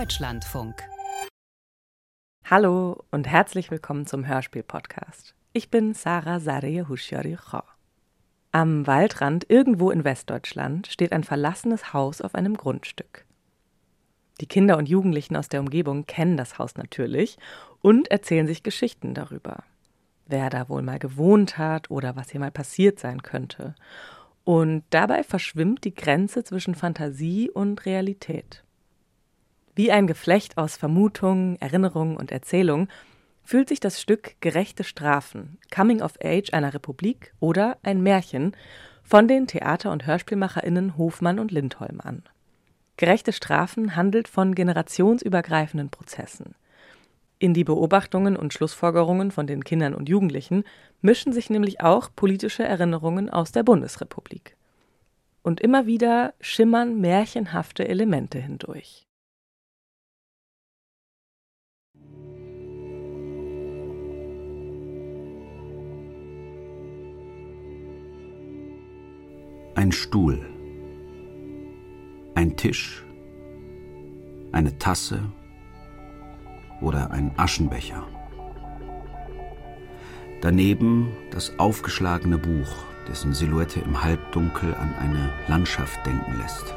Deutschlandfunk. Hallo und herzlich willkommen zum Hörspiel-Podcast. Ich bin Sarah Sarıya Huşyarı-Kho. Am Waldrand irgendwo in Westdeutschland steht ein verlassenes Haus auf einem Grundstück. Die Kinder und Jugendlichen aus der Umgebung kennen das Haus natürlich und erzählen sich Geschichten darüber. Wer da wohl mal gewohnt hat oder was hier mal passiert sein könnte. Und dabei verschwimmt die Grenze zwischen Fantasie und Realität. Wie ein Geflecht aus Vermutungen, Erinnerungen und Erzählungen fühlt sich das Stück Gerechte Strafen, Coming of Age einer Republik oder ein Märchen von den Theater- und HörspielmacherInnen Hofmann und Lindholm an. Gerechte Strafen handelt von generationsübergreifenden Prozessen. In die Beobachtungen und Schlussfolgerungen von den Kindern und Jugendlichen mischen sich nämlich auch politische Erinnerungen aus der Bundesrepublik. Und immer wieder schimmern märchenhafte Elemente hindurch. Ein Stuhl, ein Tisch, eine Tasse oder ein Aschenbecher. Daneben das aufgeschlagene Buch, dessen Silhouette im Halbdunkel an eine Landschaft denken lässt.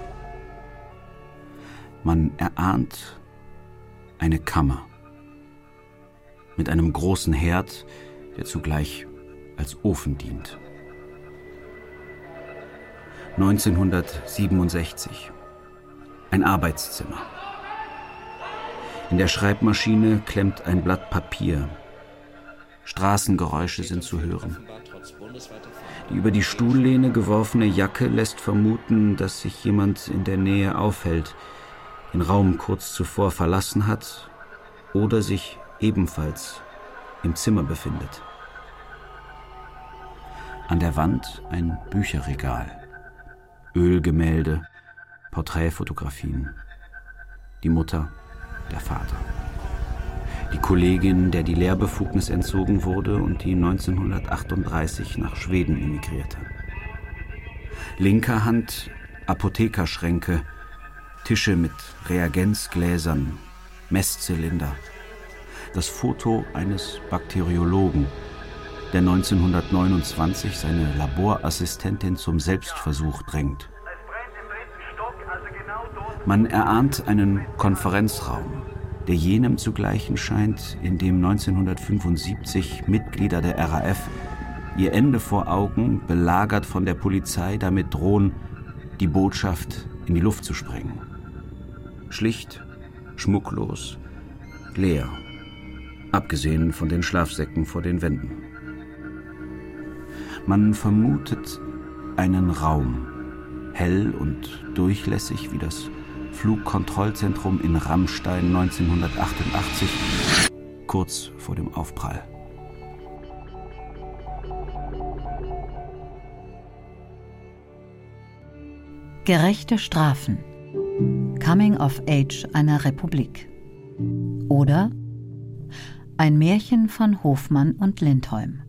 Man erahnt eine Kammer mit einem großen Herd, der zugleich als Ofen dient. 1967. Ein Arbeitszimmer. In der Schreibmaschine klemmt ein Blatt Papier. Straßengeräusche sind zu hören. Die über die Stuhllehne geworfene Jacke lässt vermuten, dass sich jemand in der Nähe aufhält, den Raum kurz zuvor verlassen hat oder sich ebenfalls im Zimmer befindet. An der Wand ein Bücherregal. Ölgemälde, Porträtfotografien. Die Mutter, der Vater. Die Kollegin, der die Lehrbefugnis entzogen wurde und die 1938 nach Schweden emigrierte. Linker Hand Apothekerschränke, Tische mit Reagenzgläsern, Messzylinder. Das Foto eines Bakteriologen, der 1929 seine Laborassistentin zum Selbstversuch drängt. Man erahnt einen Konferenzraum, der jenem zu gleichen scheint, in dem 1975 Mitglieder der RAF ihr Ende vor Augen, belagert von der Polizei, damit drohen, die Botschaft in die Luft zu sprengen. Schlicht, schmucklos, leer, abgesehen von den Schlafsäcken vor den Wänden. Man vermutet einen Raum, hell und durchlässig wie das Flugkontrollzentrum in Rammstein 1988, kurz vor dem Aufprall. Gerechte Strafen, Coming of Age einer Republik. Oder ein Märchen von Hofmann und Lindholm.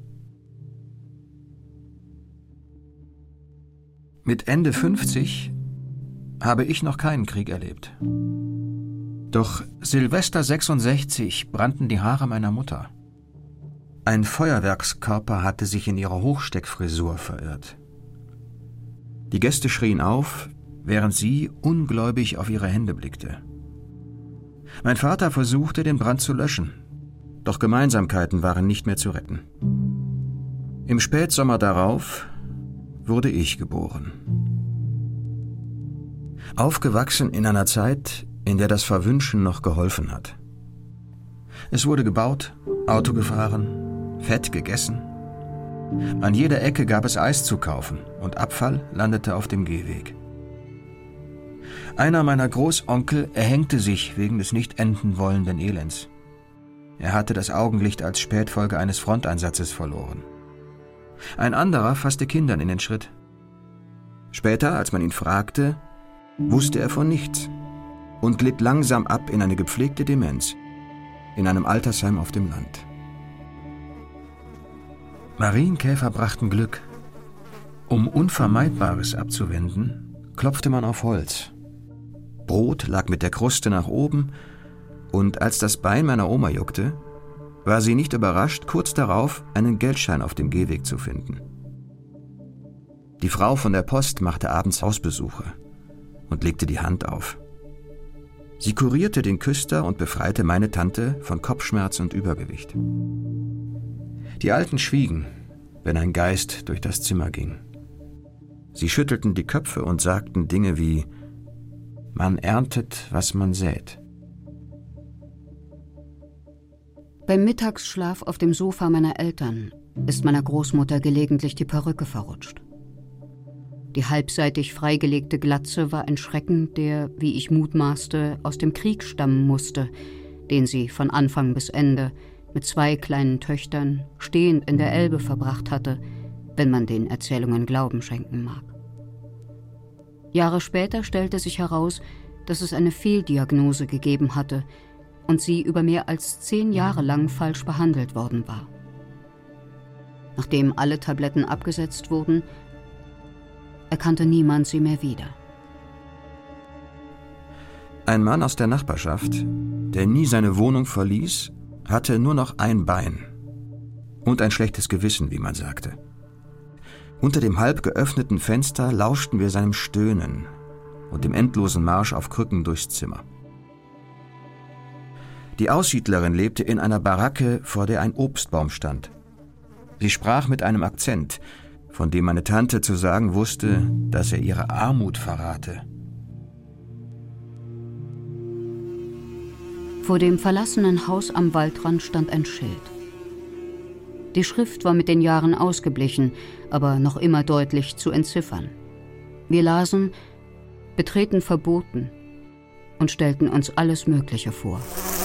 Mit Ende 50 habe ich noch keinen Krieg erlebt. Doch Silvester 66 brannten die Haare meiner Mutter. Ein Feuerwerkskörper hatte sich in ihrer Hochsteckfrisur verirrt. Die Gäste schrien auf, während sie ungläubig auf ihre Hände blickte. Mein Vater versuchte, den Brand zu löschen, doch Gemeinsamkeiten waren nicht mehr zu retten. Im Spätsommer darauf wurde ich geboren. Aufgewachsen in einer Zeit, in der das Verwünschen noch geholfen hat. Es wurde gebaut, Auto gefahren, Fett gegessen. An jeder Ecke gab es Eis zu kaufen und Abfall landete auf dem Gehweg. Einer meiner Großonkel erhängte sich wegen des nicht enden wollenden Elends. Er hatte das Augenlicht als Spätfolge eines Fronteinsatzes verloren. Ein anderer fasste Kindern in den Schritt. Später, als man ihn fragte, wusste er von nichts und glitt langsam ab in eine gepflegte Demenz, in einem Altersheim auf dem Land. Marienkäfer brachten Glück. Um Unvermeidbares abzuwenden, klopfte man auf Holz. Brot lag mit der Kruste nach oben, und als das Bein meiner Oma juckte, war sie nicht überrascht, kurz darauf einen Geldschein auf dem Gehweg zu finden. Die Frau von der Post machte abends Hausbesuche und legte die Hand auf. Sie kurierte den Küster und befreite meine Tante von Kopfschmerz und Übergewicht. Die Alten schwiegen, wenn ein Geist durch das Zimmer ging. Sie schüttelten die Köpfe und sagten Dinge wie: Man erntet, was man sät. Beim Mittagsschlaf auf dem Sofa meiner Eltern ist meiner Großmutter gelegentlich die Perücke verrutscht. Die halbseitig freigelegte Glatze war ein Schrecken, der, wie ich mutmaßte, aus dem Krieg stammen musste, den sie von Anfang bis Ende mit 2 kleinen Töchtern stehend in der Elbe verbracht hatte, wenn man den Erzählungen Glauben schenken mag. Jahre später stellte sich heraus, dass es eine Fehldiagnose gegeben hatte und sie über mehr als 10 Jahre lang falsch behandelt worden war. Nachdem alle Tabletten abgesetzt wurden, erkannte niemand sie mehr wieder. Ein Mann aus der Nachbarschaft, der nie seine Wohnung verließ, hatte nur noch ein Bein und ein schlechtes Gewissen, wie man sagte. Unter dem halb geöffneten Fenster lauschten wir seinem Stöhnen und dem endlosen Marsch auf Krücken durchs Zimmer. Die Aussiedlerin lebte in einer Baracke, vor der ein Obstbaum stand. Sie sprach mit einem Akzent, von dem meine Tante zu sagen wusste, dass er ihre Armut verrate. Vor dem verlassenen Haus am Waldrand stand ein Schild. Die Schrift war mit den Jahren ausgeblichen, aber noch immer deutlich zu entziffern. Wir lasen: Betreten verboten, und stellten uns alles Mögliche vor.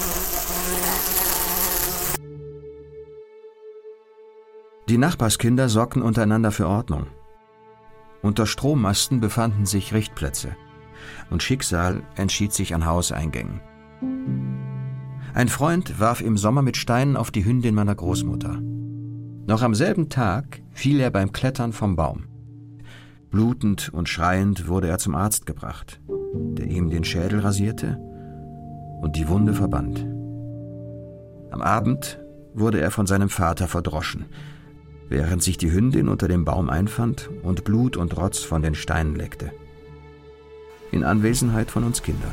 Die Nachbarskinder sorgten untereinander für Ordnung. Unter Strommasten befanden sich Richtplätze, und Schicksal entschied sich an Hauseingängen. Ein Freund warf im Sommer mit Steinen auf die Hündin meiner Großmutter. Noch am selben Tag fiel er beim Klettern vom Baum. Blutend und schreiend wurde er zum Arzt gebracht, der ihm den Schädel rasierte und die Wunde verband. Am Abend wurde er von seinem Vater verdroschen, während sich die Hündin unter dem Baum einfand und Blut und Rotz von den Steinen leckte. In Anwesenheit von uns Kindern.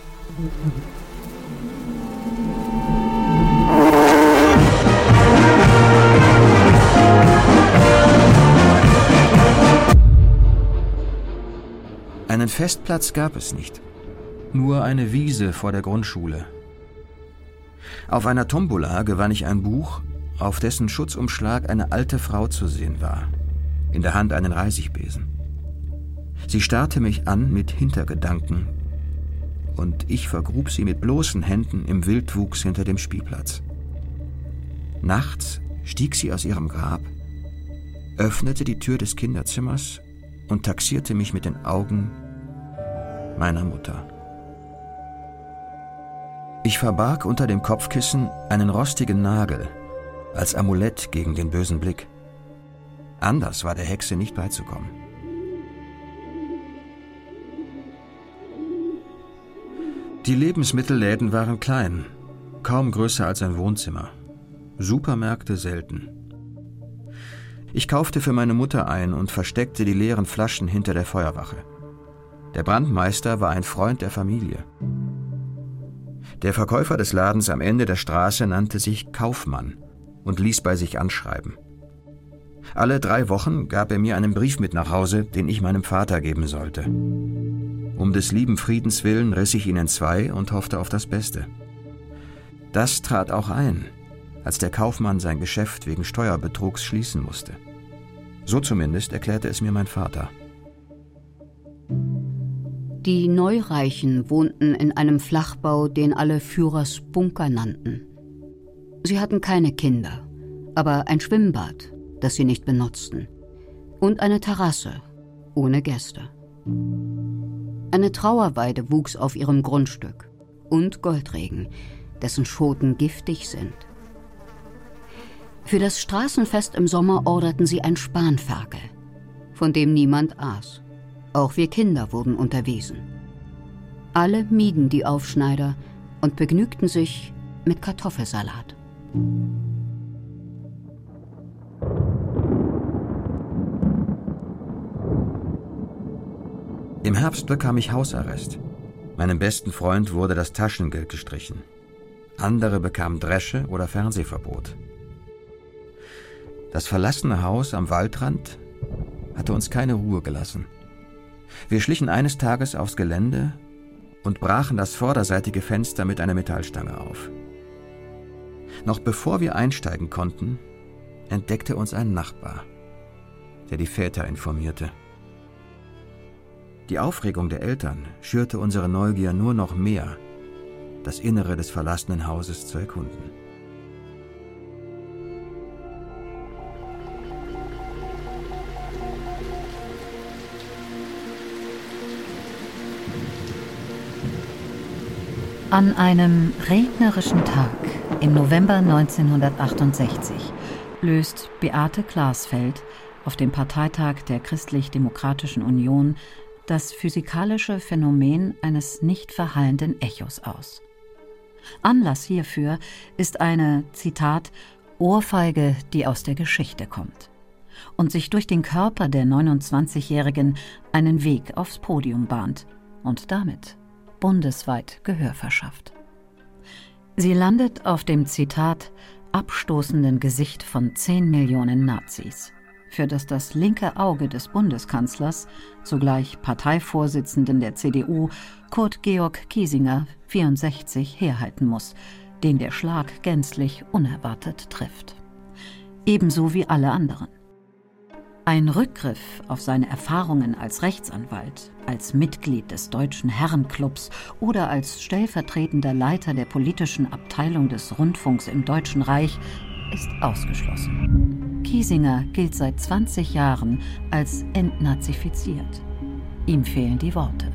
Einen Festplatz gab es nicht, nur eine Wiese vor der Grundschule. Auf einer Tombola gewann ich ein Buch, auf dessen Schutzumschlag eine alte Frau zu sehen war, in der Hand einen Reisigbesen. Sie starrte mich an mit Hintergedanken, und ich vergrub sie mit bloßen Händen im Wildwuchs hinter dem Spielplatz. Nachts stieg sie aus ihrem Grab, öffnete die Tür des Kinderzimmers und taxierte mich mit den Augen meiner Mutter. Ich verbarg unter dem Kopfkissen einen rostigen Nagel als Amulett gegen den bösen Blick. Anders war der Hexe nicht beizukommen. Die Lebensmittelläden waren klein, kaum größer als ein Wohnzimmer. Supermärkte selten. Ich kaufte für meine Mutter ein und versteckte die leeren Flaschen hinter der Feuerwache. Der Brandmeister war ein Freund der Familie. Der Verkäufer des Ladens am Ende der Straße nannte sich Kaufmann und ließ bei sich anschreiben. Alle 3 Wochen gab er mir einen Brief mit nach Hause, den ich meinem Vater geben sollte. Um des lieben Friedens willen riss ich ihn in 2 und hoffte auf das Beste. Das trat auch ein, als der Kaufmann sein Geschäft wegen Steuerbetrugs schließen musste. So zumindest erklärte es mir mein Vater. Die Neureichen wohnten in einem Flachbau, den alle Führers Bunker nannten. Sie hatten keine Kinder, aber ein Schwimmbad, das sie nicht benutzten, und eine Terrasse ohne Gäste. Eine Trauerweide wuchs auf ihrem Grundstück und Goldregen, dessen Schoten giftig sind. Für das Straßenfest im Sommer orderten sie ein– von dem niemand aß. Auch wir Kinder wurden unterwiesen. Alle mieden die Aufschneider und begnügten sich mit Kartoffelsalat. Im Herbst bekam ich Hausarrest. Meinem besten Freund wurde das Taschengeld gestrichen. Andere bekamen Dresche oder Fernsehverbot. Das verlassene Haus am Waldrand hatte uns keine Ruhe gelassen. Wir schlichen eines Tages aufs Gelände und brachen das vorderseitige Fenster mit einer Metallstange auf. Noch bevor wir einsteigen konnten, entdeckte uns ein Nachbar, der die Väter informierte. Die Aufregung der Eltern schürte unsere Neugier nur noch mehr, das Innere des verlassenen Hauses zu erkunden. An einem regnerischen Tag im November 1968 löst Beate Glasfeld auf dem Parteitag der Christlich-Demokratischen Union das physikalische Phänomen eines nicht verhallenden Echos aus. Anlass hierfür ist eine, Zitat, Ohrfeige, die aus der Geschichte kommt und sich durch den Körper der 29-Jährigen einen Weg aufs Podium bahnt und damit bundesweit Gehör verschafft. Sie landet auf dem, Zitat, abstoßenden Gesicht von 10 Millionen Nazis, für das linke Auge des Bundeskanzlers, zugleich Parteivorsitzenden der CDU, Kurt Georg Kiesinger, 64, herhalten muss, den der Schlag gänzlich unerwartet trifft. Ebenso wie alle anderen. Ein Rückgriff auf seine Erfahrungen als Rechtsanwalt, als Mitglied des Deutschen Herrenclubs oder als stellvertretender Leiter der politischen Abteilung des Rundfunks im Deutschen Reich ist ausgeschlossen. Kiesinger gilt seit 20 Jahren als entnazifiziert. Ihm fehlen die Worte.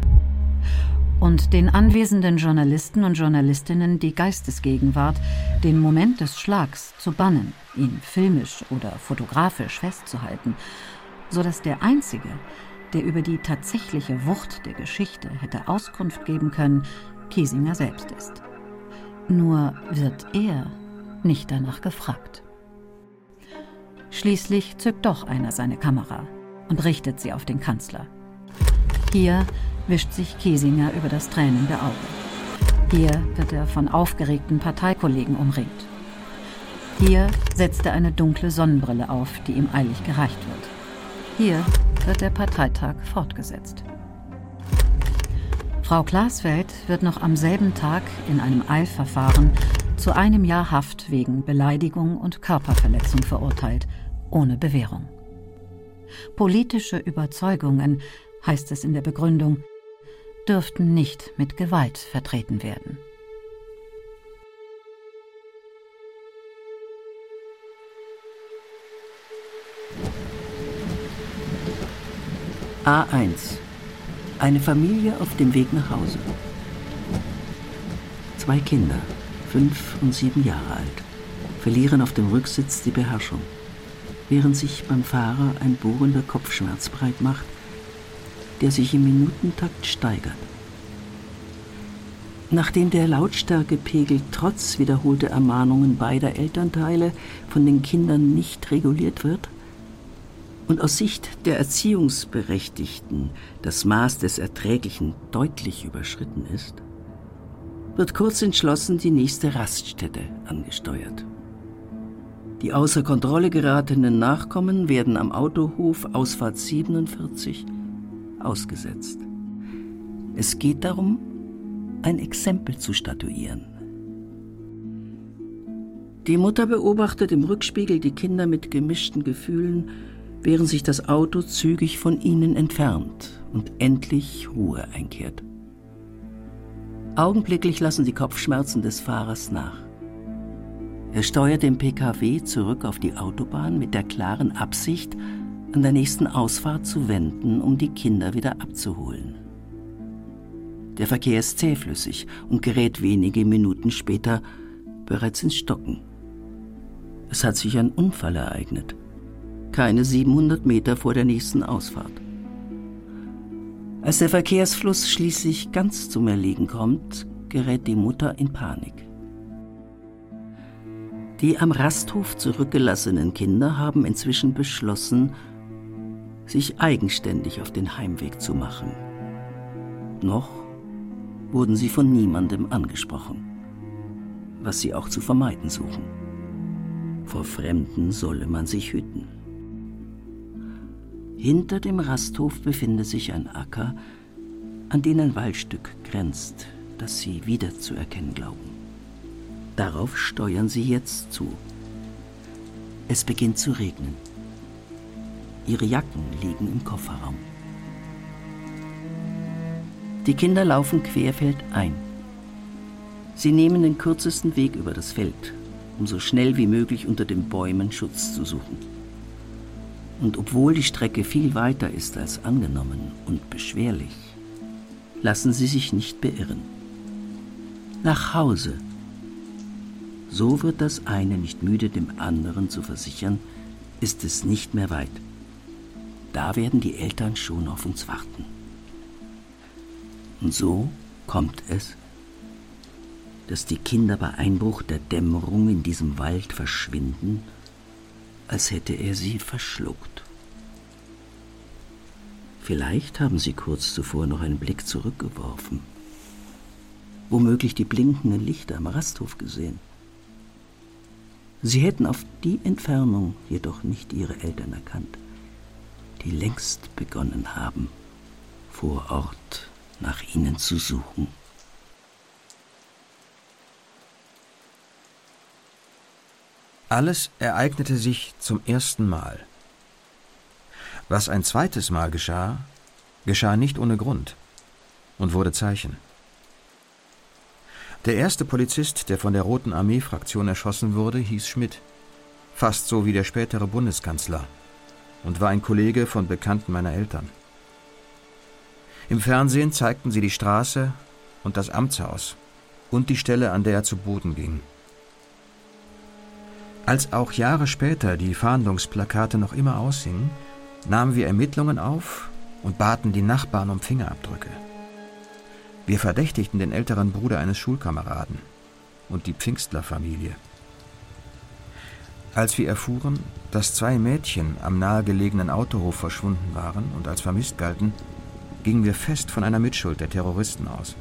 Und den anwesenden Journalisten und Journalistinnen die Geistesgegenwart, den Moment des Schlags zu bannen, ihn filmisch oder fotografisch festzuhalten, sodass der Einzige, der über die tatsächliche Wucht der Geschichte hätte Auskunft geben können, Kiesinger selbst ist. Nur wird er nicht danach gefragt. Schließlich zückt doch einer seine Kamera und richtet sie auf den Kanzler. Hier wischt sich Kiesinger über das tränende Auge. Hier wird er von aufgeregten Parteikollegen umringt. Hier setzt er eine dunkle Sonnenbrille auf, die ihm eilig gereicht wird. Hier wird der Parteitag fortgesetzt. Frau Glasfeld wird noch am selben Tag in einem Eilverfahren zu 1 Jahr Haft wegen Beleidigung und Körperverletzung verurteilt, ohne Bewährung. Politische Überzeugungen, heißt es in der Begründung, dürften nicht mit Gewalt vertreten werden. A1. Eine Familie auf dem Weg nach Hause. 2 Kinder, 5 und 7 Jahre alt, verlieren auf dem Rücksitz die Beherrschung, während sich beim Fahrer ein bohrender Kopfschmerz breit macht, der sich im Minutentakt steigert. Nachdem der Lautstärkepegel trotz wiederholter Ermahnungen beider Elternteile von den Kindern nicht reguliert wird und aus Sicht der Erziehungsberechtigten das Maß des Erträglichen deutlich überschritten ist, wird kurz entschlossen die nächste Raststätte angesteuert. Die außer Kontrolle geratenen Nachkommen werden am Autohof Ausfahrt 47 ausgesetzt. Es geht darum, ein Exempel zu statuieren. Die Mutter beobachtet im Rückspiegel die Kinder mit gemischten Gefühlen, während sich das Auto zügig von ihnen entfernt und endlich Ruhe einkehrt. Augenblicklich lassen die Kopfschmerzen des Fahrers nach. Er steuert den PKW zurück auf die Autobahn mit der klaren Absicht, an der nächsten Ausfahrt zu wenden, um die Kinder wieder abzuholen. Der Verkehr ist zähflüssig und gerät wenige Minuten später bereits ins Stocken. Es hat sich ein Unfall ereignet. Keine 700 Meter vor der nächsten Ausfahrt. Als der Verkehrsfluss schließlich ganz zum Erliegen kommt, gerät die Mutter in Panik. Die am Rasthof zurückgelassenen Kinder haben inzwischen beschlossen, sich eigenständig auf den Heimweg zu machen. Noch wurden sie von niemandem angesprochen, was sie auch zu vermeiden suchen. Vor Fremden solle man sich hüten. Hinter dem Rasthof befindet sich ein Acker, an den ein Waldstück grenzt, das sie wiederzuerkennen glauben. Darauf steuern sie jetzt zu. Es beginnt zu regnen. Ihre Jacken liegen im Kofferraum. Die Kinder laufen querfeldein. Sie nehmen den kürzesten Weg über das Feld, um so schnell wie möglich unter den Bäumen Schutz zu suchen. Und obwohl die Strecke viel weiter ist als angenommen und beschwerlich, lassen sie sich nicht beirren. Nach Hause. So wird das eine nicht müde, dem anderen zu versichern, ist es nicht mehr weit. Da werden die Eltern schon auf uns warten. Und so kommt es, dass die Kinder bei Einbruch der Dämmerung in diesem Wald verschwinden, als hätte er sie verschluckt. Vielleicht haben sie kurz zuvor noch einen Blick zurückgeworfen, womöglich die blinkenden Lichter am Rasthof gesehen. Sie hätten auf die Entfernung jedoch nicht ihre Eltern erkannt, die längst begonnen haben, vor Ort nach ihnen zu suchen. Alles ereignete sich zum ersten Mal. Was ein zweites Mal geschah, geschah nicht ohne Grund und wurde Zeichen. Der erste Polizist, der von der Roten Armee-Fraktion erschossen wurde, hieß Schmidt, fast so wie der spätere Bundeskanzler, und war ein Kollege von Bekannten meiner Eltern. Im Fernsehen zeigten sie die Straße und das Amtshaus und die Stelle, an der er zu Boden ging. Als auch Jahre später die Fahndungsplakate noch immer aushingen, nahmen wir Ermittlungen auf und baten die Nachbarn um Fingerabdrücke. Wir verdächtigten den älteren Bruder eines Schulkameraden und die Pfingstler-Familie. Als wir erfuhren, dass 2 Mädchen am nahegelegenen Autohof verschwunden waren und als vermisst galten, gingen wir fest von einer Mitschuld der Terroristen aus.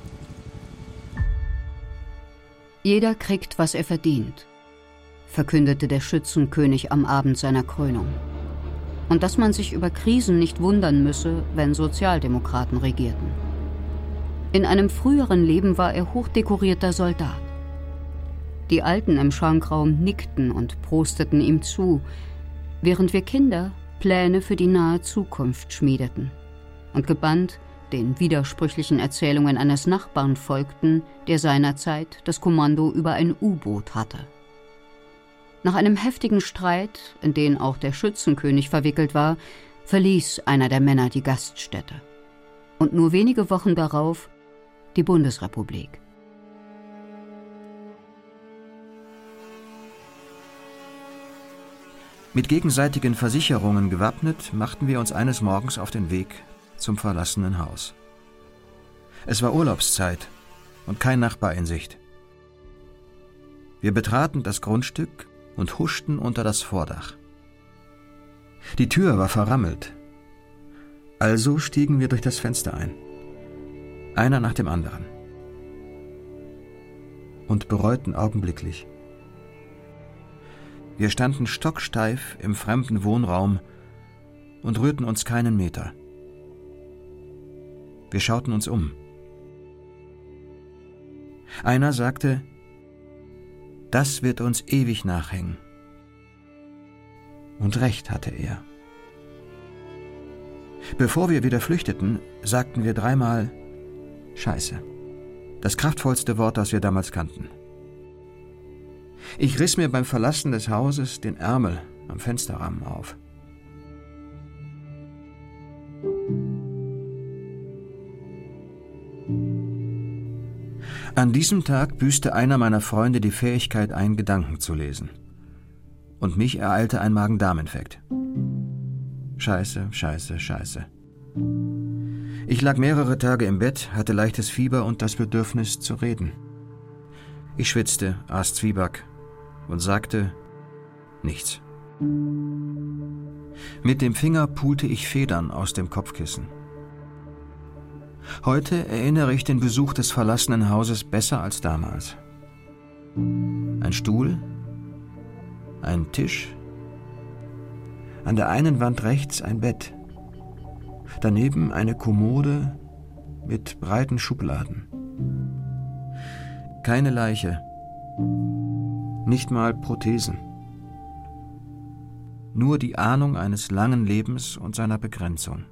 Jeder kriegt, was er verdient, verkündete der Schützenkönig am Abend seiner Krönung. Und dass man sich über Krisen nicht wundern müsse, wenn Sozialdemokraten regierten. In einem früheren Leben war er hochdekorierter Soldat. Die Alten im Schankraum nickten und prosteten ihm zu, während wir Kinder Pläne für die nahe Zukunft schmiedeten und gebannt den widersprüchlichen Erzählungen eines Nachbarn folgten, der seinerzeit das Kommando über ein U-Boot hatte. Nach einem heftigen Streit, in den auch der Schützenkönig verwickelt war, verließ einer der Männer die Gaststätte. Und nur wenige Wochen darauf die Bundesrepublik. Mit gegenseitigen Versicherungen gewappnet, machten wir uns eines Morgens auf den Weg zum verlassenen Haus. Es war Urlaubszeit und kein Nachbar in Sicht. Wir betraten das Grundstück und huschten unter das Vordach. Die Tür war verrammelt. Also stiegen wir durch das Fenster ein. Einer nach dem anderen. Und bereuten augenblicklich. Wir standen stocksteif im fremden Wohnraum und rührten uns keinen Meter. Wir schauten uns um. Einer sagte, das wird uns ewig nachhängen. Und recht hatte er. Bevor wir wieder flüchteten, sagten wir 3-mal Scheiße. Das kraftvollste Wort, das wir damals kannten. Ich riss mir beim Verlassen des Hauses den Ärmel am Fensterrahmen auf. An diesem Tag büßte einer meiner Freunde die Fähigkeit ein, Gedanken zu lesen. Und mich ereilte ein Magen-Darm-Infekt. Scheiße, Scheiße, Scheiße. Ich lag mehrere Tage im Bett, hatte leichtes Fieber und das Bedürfnis zu reden. Ich schwitzte, aß Zwieback und sagte nichts. Mit dem Finger pulte ich Federn aus dem Kopfkissen. Heute erinnere ich den Besuch des verlassenen Hauses besser als damals. Ein Stuhl, ein Tisch, an der einen Wand rechts ein Bett, daneben eine Kommode mit breiten Schubladen. Keine Leiche, nicht mal Prothesen. Nur die Ahnung eines langen Lebens und seiner Begrenzung.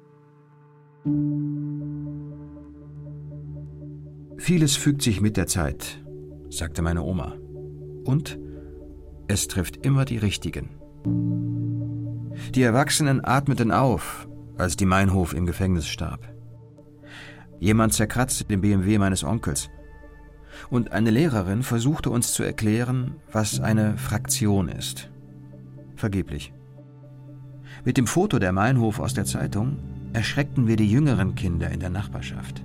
Vieles fügt sich mit der Zeit, sagte meine Oma. Und es trifft immer die Richtigen. Die Erwachsenen atmeten auf, als die Meinhof im Gefängnis starb. Jemand zerkratzte den BMW meines Onkels. Und eine Lehrerin versuchte uns zu erklären, was eine Fraktion ist. Vergeblich. Mit dem Foto der Meinhof aus der Zeitung erschreckten wir die jüngeren Kinder in der Nachbarschaft.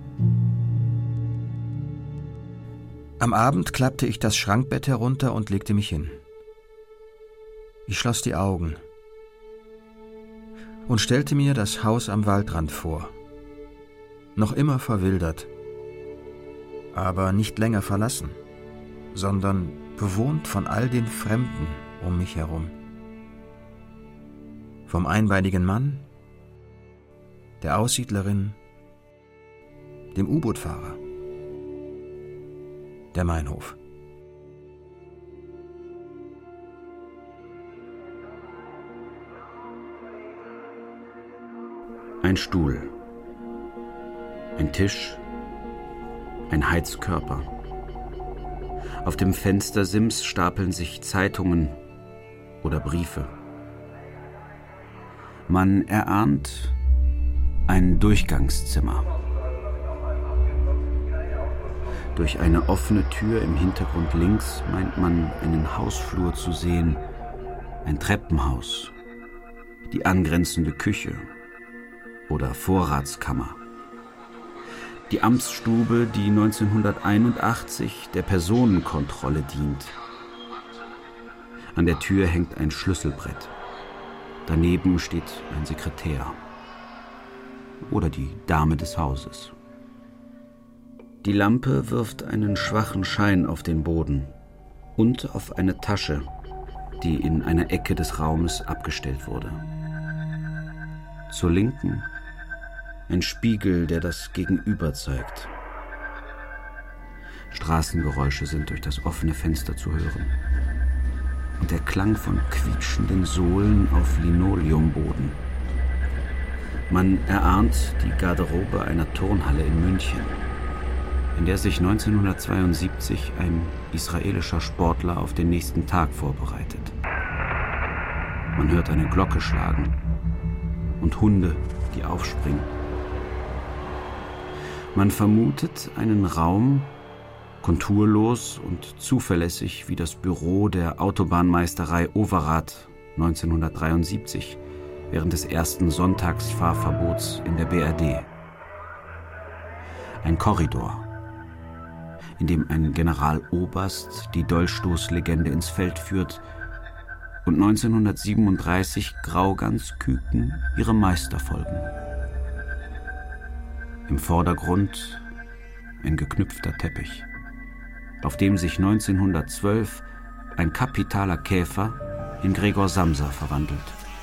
Am Abend klappte ich das Schrankbett herunter und legte mich hin. Ich schloss die Augen und stellte mir das Haus am Waldrand vor. Noch immer verwildert, aber nicht länger verlassen, sondern bewohnt von all den Fremden um mich herum. Vom einbeinigen Mann, der Aussiedlerin, dem U-Boot-Fahrer, der Meinhof. Ein Stuhl, ein Tisch, ein Heizkörper. Auf dem Fenstersims stapeln sich Zeitungen oder Briefe. Man erahnt ein Durchgangszimmer. Durch eine offene Tür im Hintergrund links meint man einen Hausflur zu sehen, ein Treppenhaus, die angrenzende Küche oder Vorratskammer. Die Amtsstube, die 1981 der Personenkontrolle dient. An der Tür hängt ein Schlüsselbrett. Daneben steht ein Sekretär. Oder die Dame des Hauses. Die Lampe wirft einen schwachen Schein auf den Boden und auf eine Tasche, die in einer Ecke des Raumes abgestellt wurde. Zur Linken ein Spiegel, der das Gegenüber zeigt. Straßengeräusche sind durch das offene Fenster zu hören. Und der Klang von quietschenden Sohlen auf Linoleumboden. Man erahnt die Garderobe einer Turnhalle in München, in der sich 1972 ein israelischer Sportler auf den nächsten Tag vorbereitet. Man hört eine Glocke schlagen und Hunde, die aufspringen. Man vermutet einen Raum, konturlos und zuverlässig wie das Büro der Autobahnmeisterei Overath 1973 während des ersten Sonntagsfahrverbots in der BRD. Ein Korridor, in dem ein Generaloberst die Dolchstoßlegende ins Feld führt und 1937 Grauganzküken ihre Meister folgen. Im Vordergrund ein geknüpfter Teppich, auf dem sich 1912 ein kapitaler Käfer in Gregor Samsa verwandelt.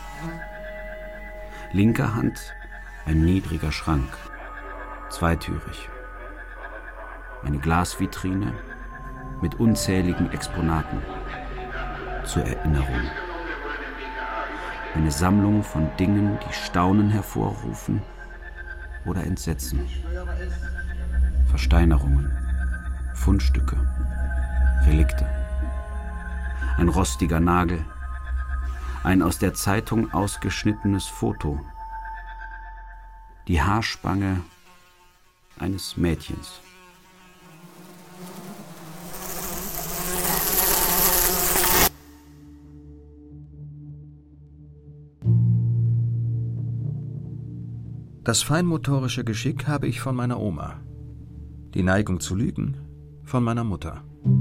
Linker Hand ein niedriger Schrank, zweitürig. Eine Glasvitrine mit unzähligen Exponaten zur Erinnerung. Eine Sammlung von Dingen, die Staunen hervorrufen oder Entsetzen. Versteinerungen, Fundstücke, Relikte. Ein rostiger Nagel, ein aus der Zeitung ausgeschnittenes Foto. Die Haarspange eines Mädchens. Das feinmotorische Geschick habe ich von meiner Oma. Die Neigung zu lügen von meiner Mutter.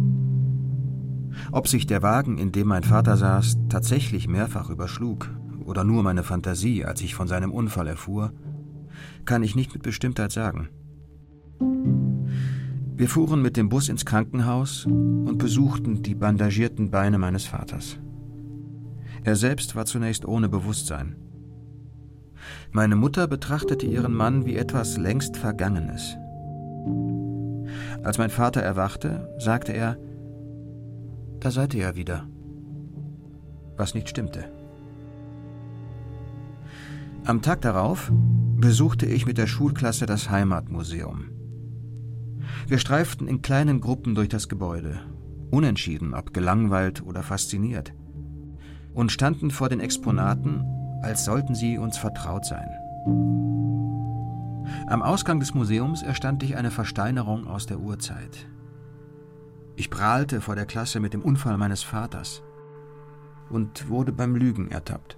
Ob sich der Wagen, in dem mein Vater saß, tatsächlich mehrfach überschlug oder nur meine Fantasie, als ich von seinem Unfall erfuhr, kann ich nicht mit Bestimmtheit sagen. Wir fuhren mit dem Bus ins Krankenhaus und besuchten die bandagierten Beine meines Vaters. Er selbst war zunächst ohne Bewusstsein. Meine Mutter betrachtete ihren Mann wie etwas längst Vergangenes. Als mein Vater erwachte, sagte er: »Da seid ihr ja wieder«, was nicht stimmte. Am Tag darauf besuchte ich mit der Schulklasse das Heimatmuseum. Wir streiften in kleinen Gruppen durch das Gebäude, unentschieden, ob gelangweilt oder fasziniert, und standen vor den Exponaten, als sollten sie uns vertraut sein. Am Ausgang des Museums erstand ich eine Versteinerung aus der Urzeit. Ich prahlte vor der Klasse mit dem Unfall meines Vaters und wurde beim Lügen ertappt.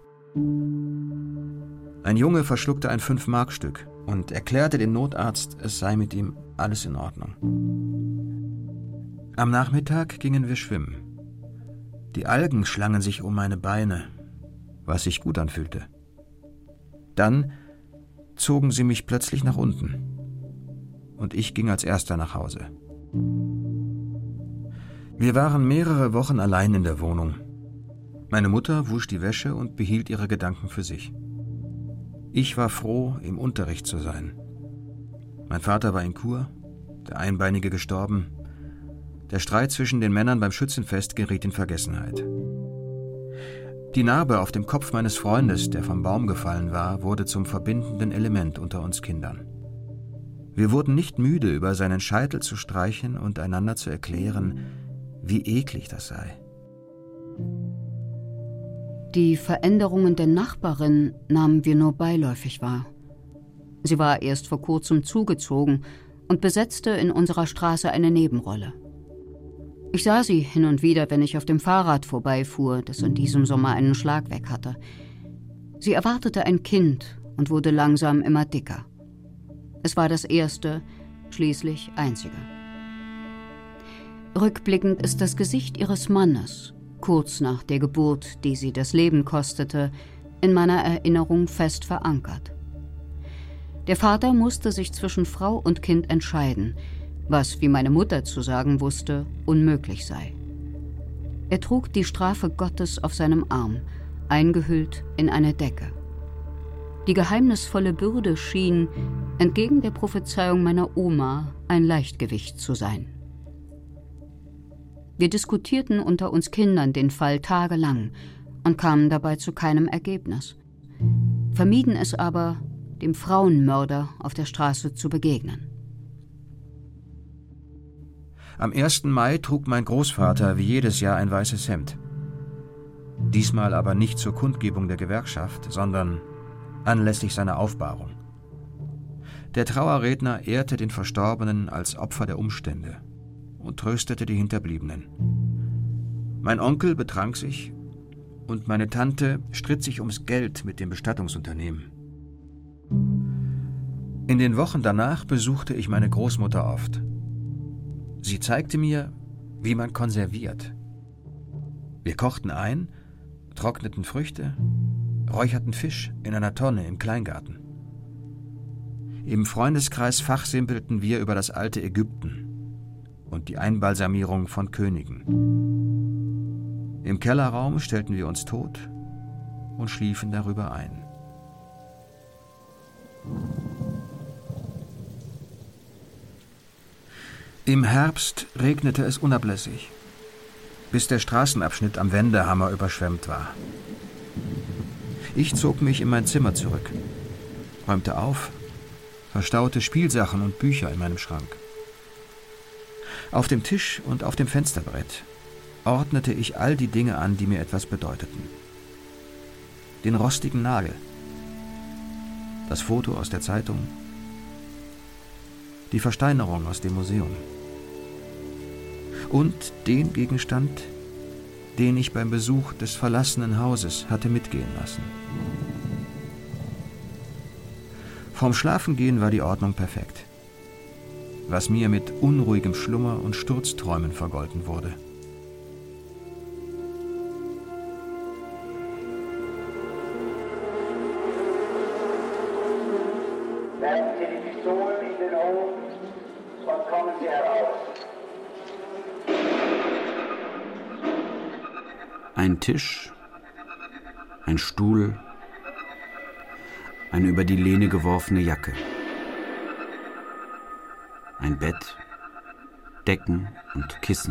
Ein Junge verschluckte ein 5-Mark-Stück und erklärte dem Notarzt, es sei mit ihm alles in Ordnung. Am Nachmittag gingen wir schwimmen. Die Algen schlangen sich um meine Beine, was sich gut anfühlte. Dann zogen sie mich plötzlich nach unten und ich ging als Erster nach Hause. Wir waren mehrere Wochen allein in der Wohnung. Meine Mutter wusch die Wäsche und behielt ihre Gedanken für sich. Ich war froh, im Unterricht zu sein. Mein Vater war in Kur, der Einbeinige gestorben. Der Streit zwischen den Männern beim Schützenfest geriet in Vergessenheit. Die Narbe auf dem Kopf meines Freundes, der vom Baum gefallen war, wurde zum verbindenden Element unter uns Kindern. Wir wurden nicht müde, über seinen Scheitel zu streichen und einander zu erklären, wie eklig das sei. Die Veränderungen der Nachbarin nahmen wir nur beiläufig wahr. Sie war erst vor kurzem zugezogen und besetzte in unserer Straße eine Nebenrolle. Ich sah sie hin und wieder, wenn ich auf dem Fahrrad vorbeifuhr, das in diesem Sommer einen Schlag weg hatte. Sie erwartete ein Kind und wurde langsam immer dicker. Es war das erste, schließlich einzige. Rückblickend ist das Gesicht ihres Mannes, kurz nach der Geburt, die sie das Leben kostete, in meiner Erinnerung fest verankert. Der Vater musste sich zwischen Frau und Kind entscheiden, was, wie meine Mutter zu sagen wusste, unmöglich sei. Er trug die Strafe Gottes auf seinem Arm, eingehüllt in eine Decke. Die geheimnisvolle Bürde schien, entgegen der Prophezeiung meiner Oma, ein Leichtgewicht zu sein. Wir diskutierten unter uns Kindern den Fall tagelang und kamen dabei zu keinem Ergebnis, vermieden es aber, dem Frauenmörder auf der Straße zu begegnen. Am 1. Mai trug mein Großvater wie jedes Jahr ein weißes Hemd. Diesmal aber nicht zur Kundgebung der Gewerkschaft, sondern anlässlich seiner Aufbahrung. Der Trauerredner ehrte den Verstorbenen als Opfer der Umstände und tröstete die Hinterbliebenen. Mein Onkel betrank sich und meine Tante stritt sich ums Geld mit dem Bestattungsunternehmen. In den Wochen danach besuchte ich meine Großmutter oft. Sie zeigte mir, wie man konserviert. Wir kochten ein, trockneten Früchte, räucherten Fisch in einer Tonne im Kleingarten. Im Freundeskreis fachsimpelten wir über das alte Ägypten und die Einbalsamierung von Königen. Im Kellerraum stellten wir uns tot und schliefen darüber ein. Im Herbst regnete es unablässig, bis der Straßenabschnitt am Wendehammer überschwemmt war. Ich zog mich in mein Zimmer zurück, räumte auf, verstaute Spielsachen und Bücher in meinem Schrank. Auf dem Tisch und auf dem Fensterbrett ordnete ich all die Dinge an, die mir etwas bedeuteten. Den rostigen Nagel, das Foto aus der Zeitung, die Versteinerung aus dem Museum und den Gegenstand, den ich beim Besuch des verlassenen Hauses hatte mitgehen lassen. Vorm Schlafengehen war die Ordnung perfekt, was mir mit unruhigem Schlummer und Sturzträumen vergolten wurde. Werfen Sie die Pistolen in den Ofen und kommen Sie heraus. Ein Tisch, ein Stuhl, eine über die Lehne geworfene Jacke. Ein Bett, Decken und Kissen.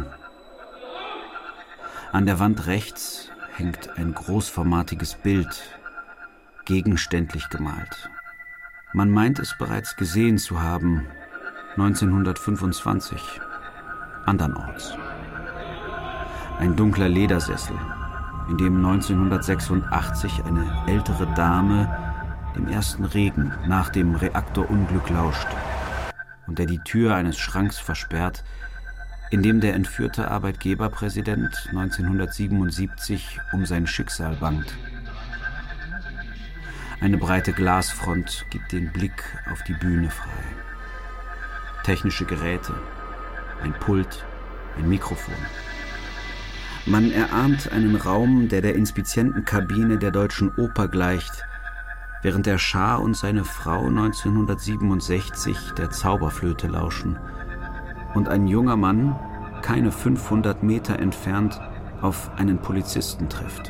An der Wand rechts hängt ein großformatiges Bild, gegenständlich gemalt. Man meint es bereits gesehen zu haben, 1925, andernorts. Ein dunkler Ledersessel, in dem 1986 eine ältere Dame dem ersten Regen nach dem Reaktorunglück lauscht und der die Tür eines Schranks versperrt, in dem der entführte Arbeitgeberpräsident 1977 um sein Schicksal bangt. Eine breite Glasfront gibt den Blick auf die Bühne frei. Technische Geräte, ein Pult, ein Mikrofon. Man erahnt einen Raum, der der Inspizientenkabine der Deutschen Oper gleicht, während der Schah und seine Frau 1967 der Zauberflöte lauschen und ein junger Mann, keine 500 Meter entfernt, auf einen Polizisten trifft.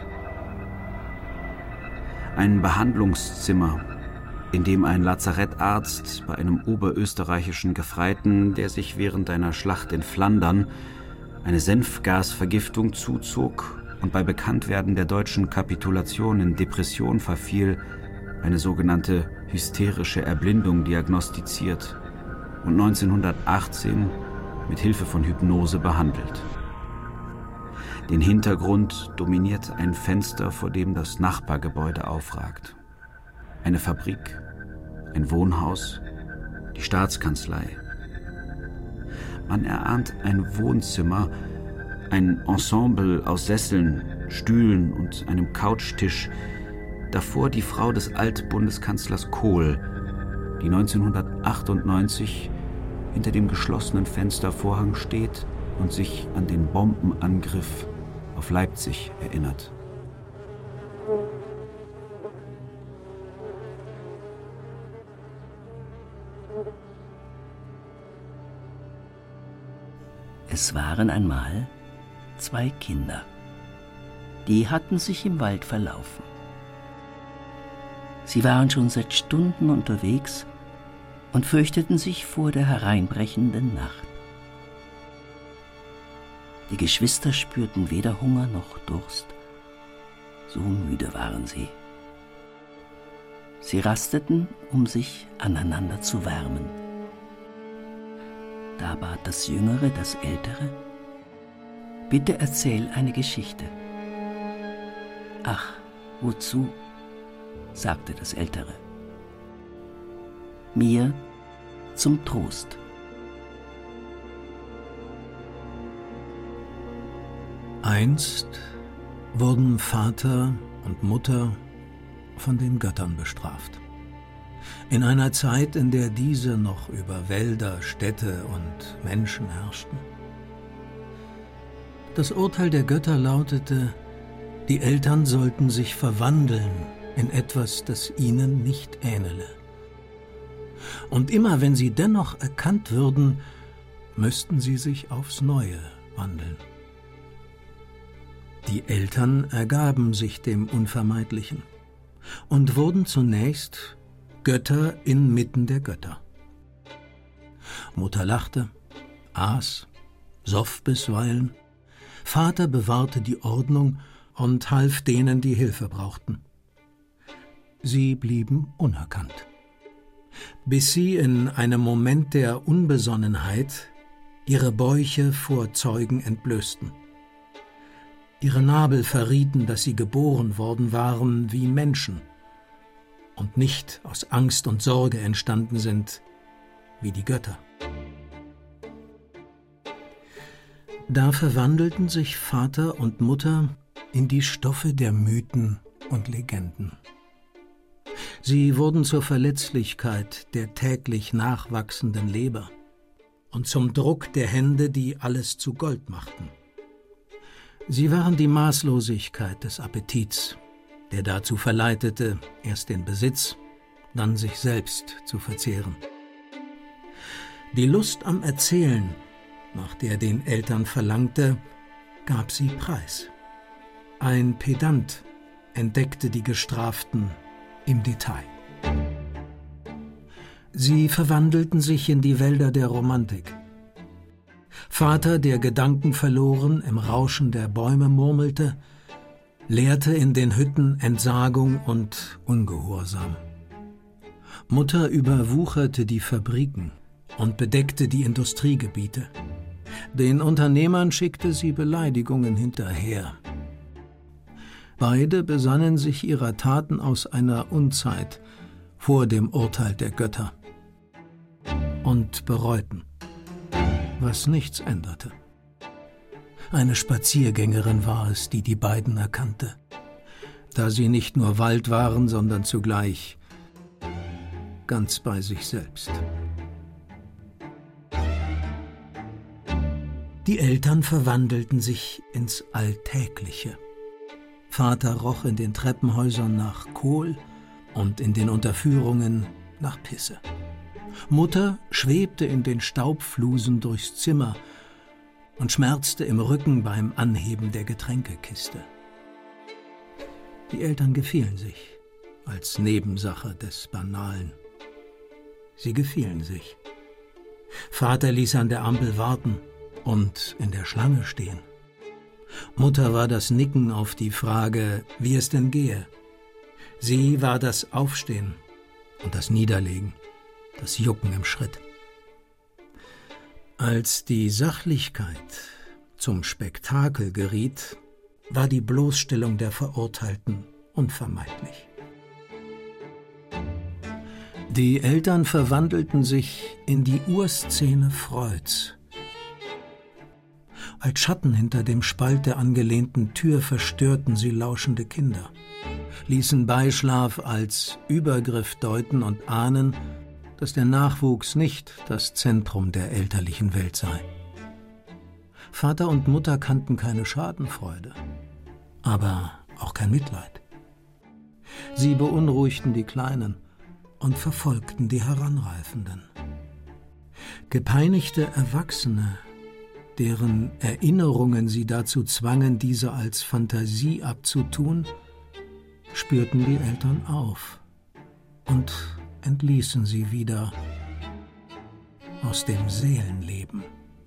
Ein Behandlungszimmer, in dem ein Lazarettarzt bei einem oberösterreichischen Gefreiten, der sich während einer Schlacht in Flandern eine Senfgasvergiftung zuzog und bei Bekanntwerden der deutschen Kapitulation in Depression verfiel, eine sogenannte hysterische Erblindung diagnostiziert und 1918 mit Hilfe von Hypnose behandelt. Den Hintergrund dominiert ein Fenster, vor dem das Nachbargebäude aufragt. Eine Fabrik, ein Wohnhaus, die Staatskanzlei. Man erahnt ein Wohnzimmer, ein Ensemble aus Sesseln, Stühlen und einem Couchtisch, davor die Frau des Altbundeskanzlers Kohl, die 1998 hinter dem geschlossenen Fenstervorhang steht und sich an den Bombenangriff auf Leipzig erinnert. Es waren einmal 2 Kinder. Die hatten sich im Wald verlaufen. Sie waren schon seit Stunden unterwegs und fürchteten sich vor der hereinbrechenden Nacht. Die Geschwister spürten weder Hunger noch Durst. So müde waren sie. Sie rasteten, um sich aneinander zu wärmen. Da bat das Jüngere das Ältere: »Bitte erzähl eine Geschichte.« »Ach, wozu?« sagte das Ältere. »Mir zum Trost.« Einst wurden Vater und Mutter von den Göttern bestraft. In einer Zeit, in der diese noch über Wälder, Städte und Menschen herrschten. Das Urteil der Götter lautete, die Eltern sollten sich verwandeln in etwas, das ihnen nicht ähnele. Und immer wenn sie dennoch erkannt würden, müssten sie sich aufs Neue wandeln. Die Eltern ergaben sich dem Unvermeidlichen und wurden zunächst Götter inmitten der Götter. Mutter lachte, aß, soff bisweilen, Vater bewahrte die Ordnung und half denen, die Hilfe brauchten. Sie blieben unerkannt, bis sie in einem Moment der Unbesonnenheit ihre Bäuche vor Zeugen entblößten. Ihre Nabel verrieten, dass sie geboren worden waren wie Menschen und nicht aus Angst und Sorge entstanden sind wie die Götter. Da verwandelten sich Vater und Mutter in die Stoffe der Mythen und Legenden. Sie wurden zur Verletzlichkeit der täglich nachwachsenden Leber und zum Druck der Hände, die alles zu Gold machten. Sie waren die Maßlosigkeit des Appetits, der dazu verleitete, erst den Besitz, dann sich selbst zu verzehren. Die Lust am Erzählen, nach der den Eltern verlangte, gab sie preis. Ein Pedant entdeckte die Gestraften im Detail. Sie verwandelten sich in die Wälder der Romantik. Vater, der gedankenverloren im Rauschen der Bäume murmelte, lehrte in den Hütten Entsagung und Ungehorsam. Mutter überwucherte die Fabriken und bedeckte die Industriegebiete. Den Unternehmern schickte sie Beleidigungen hinterher. Beide besannen sich ihrer Taten aus einer Unzeit vor dem Urteil der Götter und bereuten, was nichts änderte. Eine Spaziergängerin war es, die die beiden erkannte, da sie nicht nur Wald waren, sondern zugleich ganz bei sich selbst. Die Eltern verwandelten sich ins Alltägliche. Vater roch in den Treppenhäusern nach Kohl und in den Unterführungen nach Pisse. Mutter schwebte in den Staubflusen durchs Zimmer und schmerzte im Rücken beim Anheben der Getränkekiste. Die Eltern gefielen sich als Nebensache des Banalen. Sie gefielen sich. Vater ließ an der Ampel warten und in der Schlange stehen. Mutter war das Nicken auf die Frage, wie es denn gehe. Sie war das Aufstehen und das Niederlegen, das Jucken im Schritt. Als die Sachlichkeit zum Spektakel geriet, war die Bloßstellung der Verurteilten unvermeidlich. Die Eltern verwandelten sich in die Urszene Freuds. Als Schatten hinter dem Spalt der angelehnten Tür verstörten sie lauschende Kinder, ließen Beischlaf als Übergriff deuten und ahnen, dass der Nachwuchs nicht das Zentrum der elterlichen Welt sei. Vater und Mutter kannten keine Schadenfreude, aber auch kein Mitleid. Sie beunruhigten die Kleinen und verfolgten die Heranreifenden. Gepeinigte Erwachsene, deren Erinnerungen sie dazu zwangen, diese als Fantasie abzutun, spürten die Eltern auf und entließen sie wieder aus dem Seelenleben.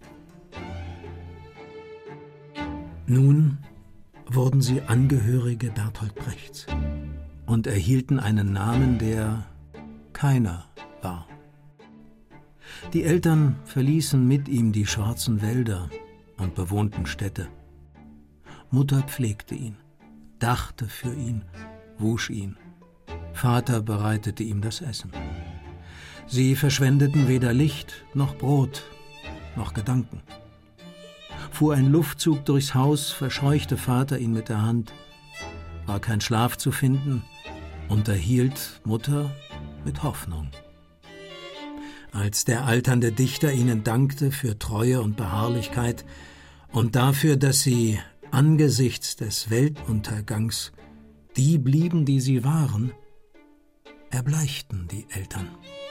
Nun wurden sie Angehörige Bertolt Brechts und erhielten einen Namen, der keiner war. Die Eltern verließen mit ihm die schwarzen Wälder und bewohnten Städte. Mutter pflegte ihn, dachte für ihn, wusch ihn. Vater bereitete ihm das Essen. Sie verschwendeten weder Licht noch Brot noch Gedanken. Fuhr ein Luftzug durchs Haus, verscheuchte Vater ihn mit der Hand. War kein Schlaf zu finden, unterhielt Mutter mit Hoffnung. Als der alternde Dichter ihnen dankte für Treue und Beharrlichkeit und dafür, dass sie angesichts des Weltuntergangs die blieben, die sie waren, erbleichten die Eltern.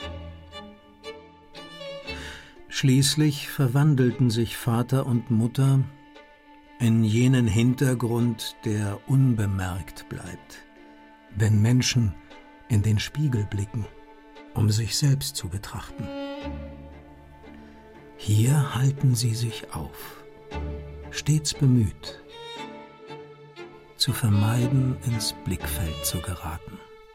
Schließlich verwandelten sich Vater und Mutter in jenen Hintergrund, der unbemerkt bleibt, wenn Menschen in den Spiegel blicken, um sich selbst zu betrachten. Hier halten sie sich auf, stets bemüht, zu vermeiden, ins Blickfeld zu geraten.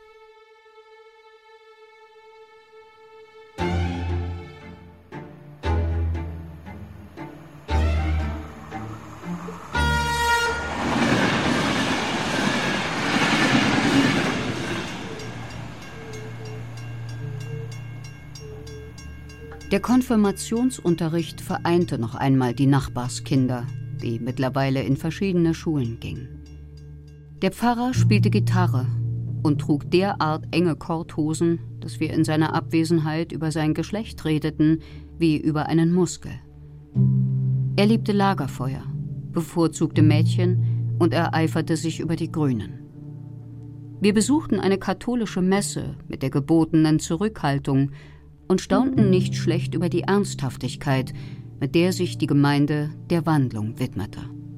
Der Konfirmationsunterricht vereinte noch einmal die Nachbarskinder, die mittlerweile in verschiedene Schulen gingen. Der Pfarrer spielte Gitarre und trug derart enge Korthosen, dass wir in seiner Abwesenheit über sein Geschlecht redeten, wie über einen Muskel. Er liebte Lagerfeuer, bevorzugte Mädchen und ereiferte sich über die Grünen. Wir besuchten eine katholische Messe mit der gebotenen Zurückhaltung und staunten nicht schlecht über die Ernsthaftigkeit, mit der sich die Gemeinde der Wandlung widmete.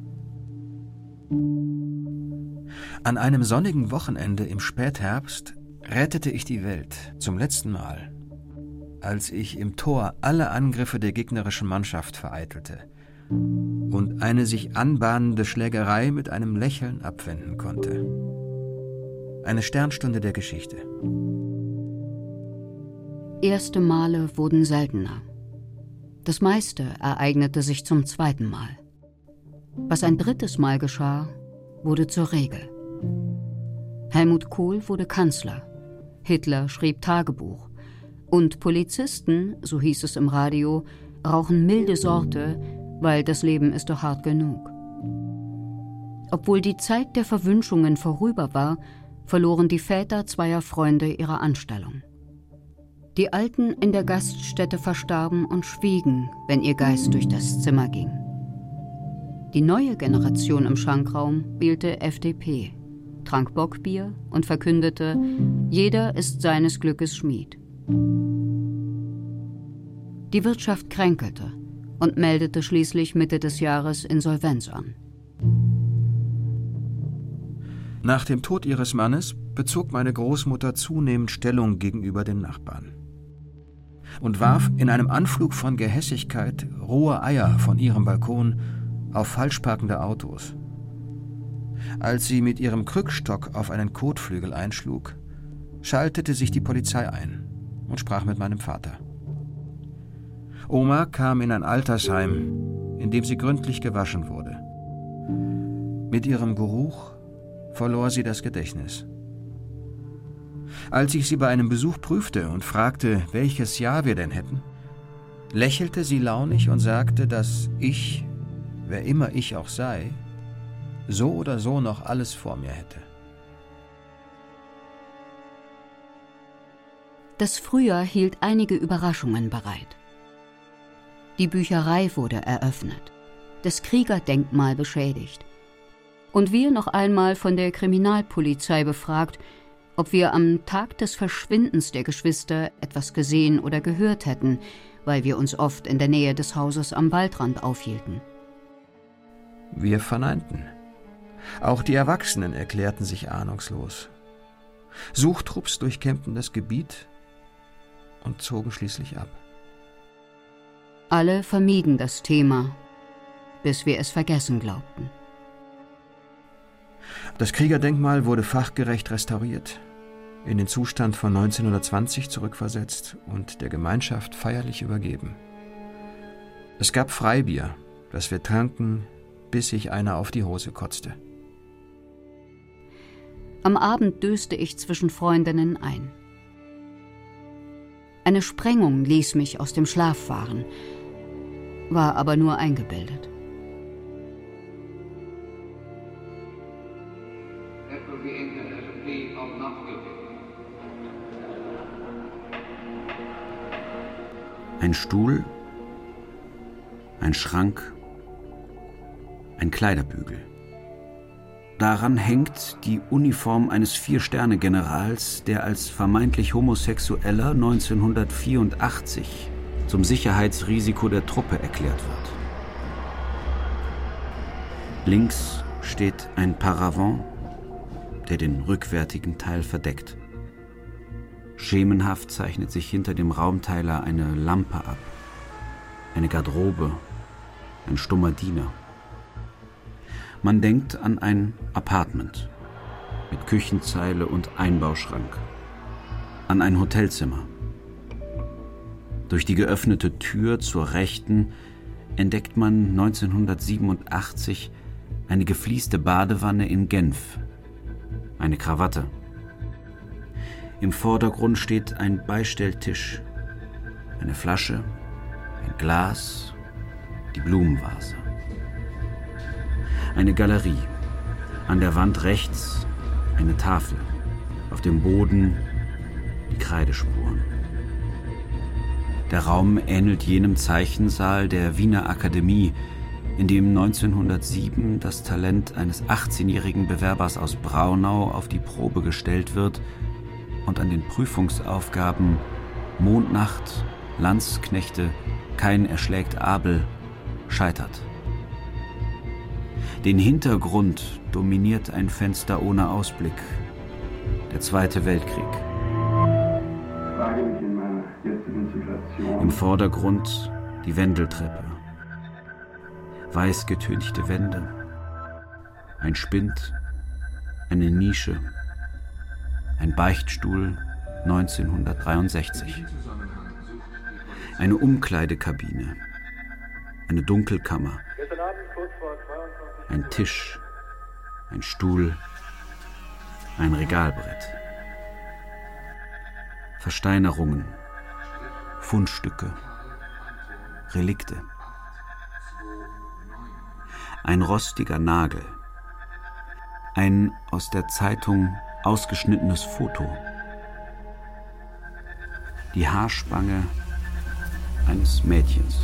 An einem sonnigen Wochenende im Spätherbst rettete ich die Welt zum letzten Mal, als ich im Tor alle Angriffe der gegnerischen Mannschaft vereitelte und eine sich anbahnende Schlägerei mit einem Lächeln abwenden konnte. Eine Sternstunde der Geschichte. Erste Male wurden seltener. Das meiste ereignete sich zum zweiten Mal. Was ein drittes Mal geschah, wurde zur Regel. Helmut Kohl wurde Kanzler, Hitler schrieb Tagebuch und Polizisten, so hieß es im Radio, rauchen milde Sorte, weil das Leben ist doch hart genug. Obwohl die Zeit der Verwünschungen vorüber war, verloren die Väter zweier Freunde ihre Anstellung. Die Alten in der Gaststätte verstarben und schwiegen, wenn ihr Geist durch das Zimmer ging. Die neue Generation im Schankraum wählte FDP, trank Bockbier und verkündete, jeder ist seines Glückes Schmied. Die Wirtschaft kränkelte und meldete schließlich Mitte des Jahres Insolvenz an. Nach dem Tod ihres Mannes bezog meine Großmutter zunehmend Stellung gegenüber den Nachbarn und warf in einem Anflug von Gehässigkeit rohe Eier von ihrem Balkon auf falschparkende Autos. Als sie mit ihrem Krückstock auf einen Kotflügel einschlug, schaltete sich die Polizei ein und sprach mit meinem Vater. Oma kam in ein Altersheim, in dem sie gründlich gewaschen wurde. Mit ihrem Geruch verlor sie das Gedächtnis. Als ich sie bei einem Besuch prüfte und fragte, welches Jahr wir denn hätten, lächelte sie launig und sagte, dass ich, wer immer ich auch sei, so oder so noch alles vor mir hätte. Das Frühjahr hielt einige Überraschungen bereit. Die Bücherei wurde eröffnet, das Kriegerdenkmal beschädigt und wir noch einmal von der Kriminalpolizei befragt, ob wir am Tag des Verschwindens der Geschwister etwas gesehen oder gehört hätten, weil wir uns oft in der Nähe des Hauses am Waldrand aufhielten. Wir verneinten. Auch die Erwachsenen erklärten sich ahnungslos. Suchtrupps durchkämmten das Gebiet und zogen schließlich ab. Alle vermieden das Thema, bis wir es vergessen glaubten. Das Kriegerdenkmal wurde fachgerecht restauriert, in den Zustand von 1920 zurückversetzt und der Gemeinschaft feierlich übergeben. Es gab Freibier, das wir tranken, bis sich einer auf die Hose kotzte. Am Abend döste ich zwischen Freundinnen ein. Eine Sprengung ließ mich aus dem Schlaf fahren, war aber nur eingebildet. Ein Stuhl, ein Schrank, ein Kleiderbügel. Daran hängt die Uniform eines 4-Sterne-Generals, der als vermeintlich Homosexueller 1984 zum Sicherheitsrisiko der Truppe erklärt wird. Links steht ein Paravent, der den rückwärtigen Teil verdeckt. Schemenhaft zeichnet sich hinter dem Raumteiler eine Lampe ab, eine Garderobe, ein stummer Diener. Man denkt an ein Apartment mit Küchenzeile und Einbauschrank, an ein Hotelzimmer. Durch die geöffnete Tür zur Rechten entdeckt man 1987 eine geflieste Badewanne in Genf, eine Krawatte. Im Vordergrund steht ein Beistelltisch, eine Flasche, ein Glas, die Blumenvase. Eine Galerie, an der Wand rechts eine Tafel, Auf dem Boden die Kreidespuren. Der Raum ähnelt jenem Zeichensaal der Wiener Akademie, in dem 1907 das Talent eines 18-jährigen Bewerbers aus Braunau auf die Probe gestellt wird und an den Prüfungsaufgaben Mondnacht, Landsknechte, Kain erschlägt Abel scheitert. Den Hintergrund dominiert ein Fenster ohne Ausblick. Der Zweite Weltkrieg. Im Vordergrund die Wendeltreppe. Weiß getünchte Wände. Ein Spind, eine Nische. Ein Beichtstuhl 1963. Eine Umkleidekabine. Eine Dunkelkammer. Ein Tisch. Ein Stuhl. Ein Regalbrett. Versteinerungen. Fundstücke. Relikte. Ein rostiger Nagel. Ein aus der Zeitung ausgeschnittenes Foto. Die Haarspange eines Mädchens.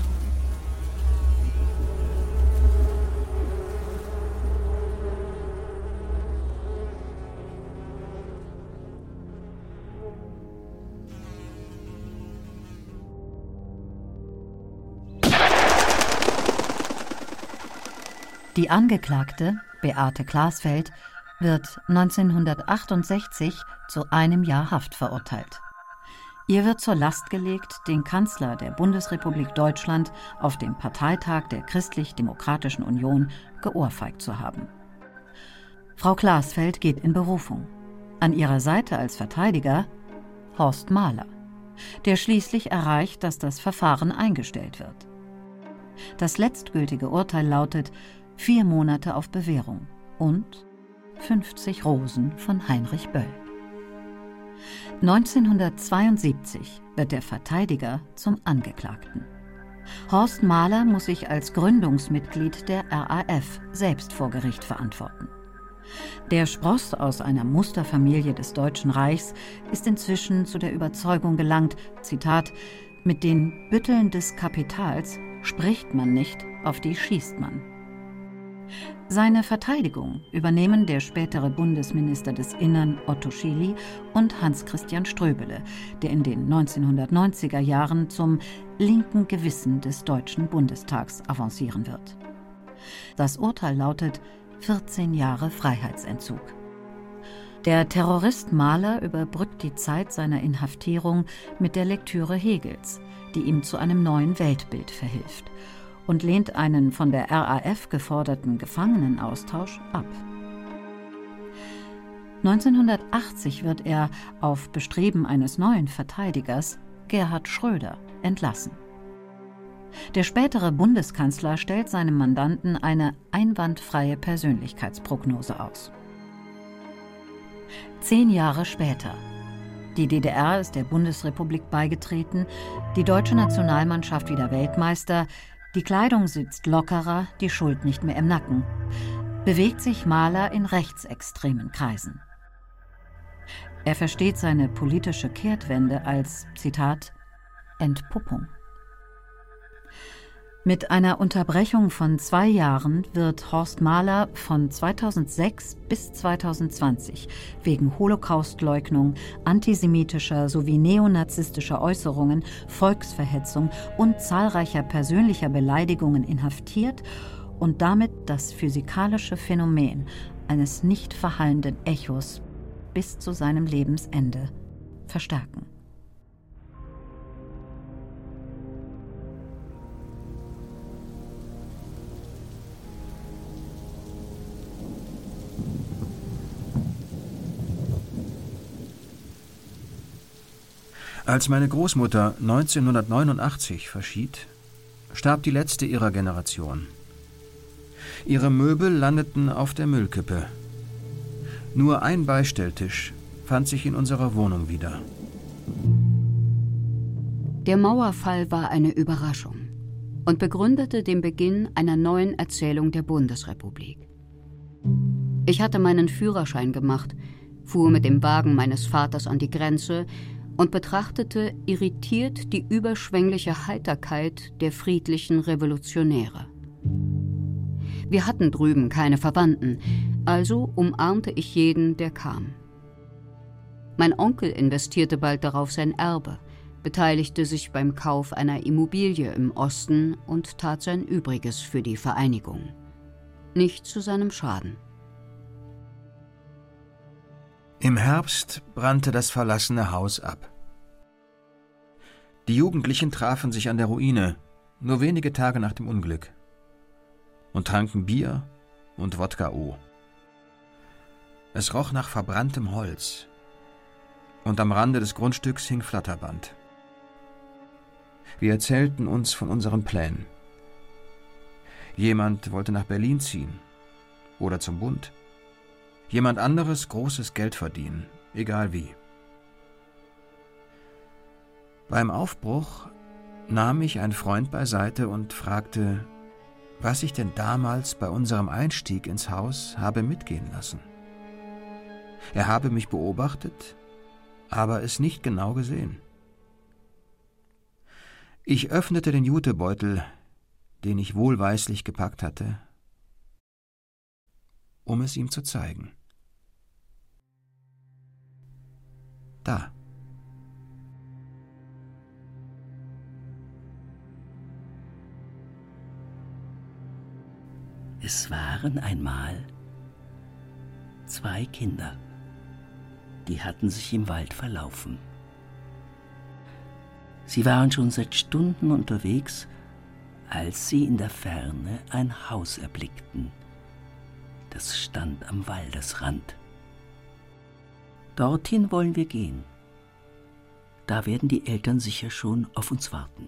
Die Angeklagte, Beate Glasfeld, wird 1968 zu 1 Jahr Haft verurteilt. Ihr wird zur Last gelegt, den Kanzler der Bundesrepublik Deutschland auf dem Parteitag der Christlich-Demokratischen Union geohrfeigt zu haben. Frau Glasfeld geht in Berufung. An ihrer Seite als Verteidiger Horst Mahler, der schließlich erreicht, dass das Verfahren eingestellt wird. Das letztgültige Urteil lautet 4 Monate auf Bewährung und 50 Rosen von Heinrich Böll. 1972 wird der Verteidiger zum Angeklagten. Horst Mahler muss sich als Gründungsmitglied der RAF selbst vor Gericht verantworten. Der Spross aus einer Musterfamilie des Deutschen Reichs ist inzwischen zu der Überzeugung gelangt, Zitat, mit den Bütteln des Kapitals spricht man nicht, auf die schießt man. Seine Verteidigung übernehmen der spätere Bundesminister des Innern Otto Schily und Hans-Christian Ströbele, der in den 1990er Jahren zum linken Gewissen des Deutschen Bundestags avancieren wird. Das Urteil lautet 14 Jahre Freiheitsentzug. Der Terrorist Mahler überbrückt die Zeit seiner Inhaftierung mit der Lektüre Hegels, die ihm zu einem neuen Weltbild verhilft, und lehnt einen von der RAF geforderten Gefangenenaustausch ab. 1980 wird er auf Bestreben eines neuen Verteidigers, Gerhard Schröder, entlassen. Der spätere Bundeskanzler stellt seinem Mandanten eine einwandfreie Persönlichkeitsprognose aus. 10 Jahre später. Die DDR ist der Bundesrepublik beigetreten, die deutsche Nationalmannschaft wieder Weltmeister, die Kleidung sitzt lockerer, die Schuld nicht mehr im Nacken. Bewegt sich Mahler in rechtsextremen Kreisen. Er versteht seine politische Kehrtwende als, Zitat, Entpuppung. Mit einer Unterbrechung von 2 Jahren wird Horst Mahler von 2006 bis 2020 wegen Holocaustleugnung, antisemitischer sowie neonazistischer Äußerungen, Volksverhetzung und zahlreicher persönlicher Beleidigungen inhaftiert und damit das physikalische Phänomen eines nicht verhallenden Echos bis zu seinem Lebensende verstärken. Als meine Großmutter 1989 verschied, starb die letzte ihrer Generation. Ihre Möbel landeten auf der Müllkippe. Nur ein Beistelltisch fand sich in unserer Wohnung wieder. Der Mauerfall war eine Überraschung und begründete den Beginn einer neuen Erzählung der Bundesrepublik. Ich hatte meinen Führerschein gemacht, fuhr mit dem Wagen meines Vaters an die Grenze und betrachtete irritiert die überschwängliche Heiterkeit der friedlichen Revolutionäre. Wir hatten drüben keine Verwandten, also umarmte ich jeden, der kam. Mein Onkel investierte bald darauf sein Erbe, beteiligte sich beim Kauf einer Immobilie im Osten und tat sein Übriges für die Vereinigung. Nicht zu seinem Schaden. Im Herbst brannte das verlassene Haus ab. Die Jugendlichen trafen sich an der Ruine, nur wenige Tage nach dem Unglück, und tranken Bier und Wodka-O. Es roch nach verbranntem Holz, und am Rande des Grundstücks hing Flatterband. Wir erzählten uns von unseren Plänen. Jemand wollte nach Berlin ziehen oder zum Bund. Jemand anderes großes Geld verdienen, egal wie. Beim Aufbruch nahm mich ein Freund beiseite und fragte, was ich denn damals bei unserem Einstieg ins Haus habe mitgehen lassen. Er habe mich beobachtet, aber es nicht genau gesehen. Ich öffnete den Jutebeutel, den ich wohlweislich gepackt hatte, um es ihm zu zeigen. Da. Es waren einmal 2 Kinder, die hatten sich im Wald verlaufen. Sie waren schon seit Stunden unterwegs, als sie in der Ferne ein Haus erblickten. Das stand am Waldesrand. Dorthin wollen wir gehen. Da werden die Eltern sicher schon auf uns warten.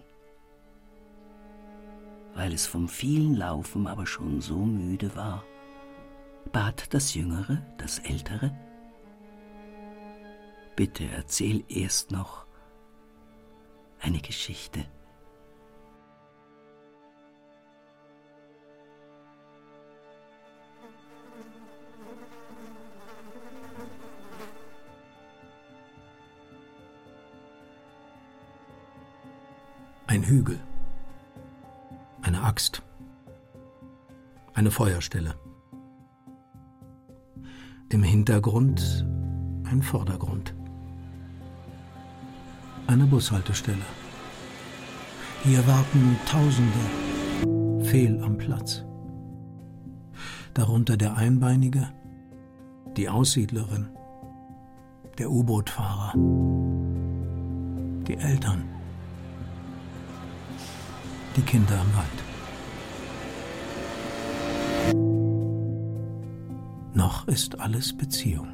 Weil es vom vielen Laufen aber schon so müde war, bat das Jüngere, das Ältere: Bitte erzähl erst noch eine Geschichte. Ein Hügel, eine Axt, eine Feuerstelle. Im Hintergrund ein Vordergrund. Eine Bushaltestelle. Hier warten Tausende, fehl am Platz. Darunter der Einbeinige, die Aussiedlerin, der U-Boot-Fahrer, die Eltern, die Kinder im Wald. Noch ist alles Beziehung.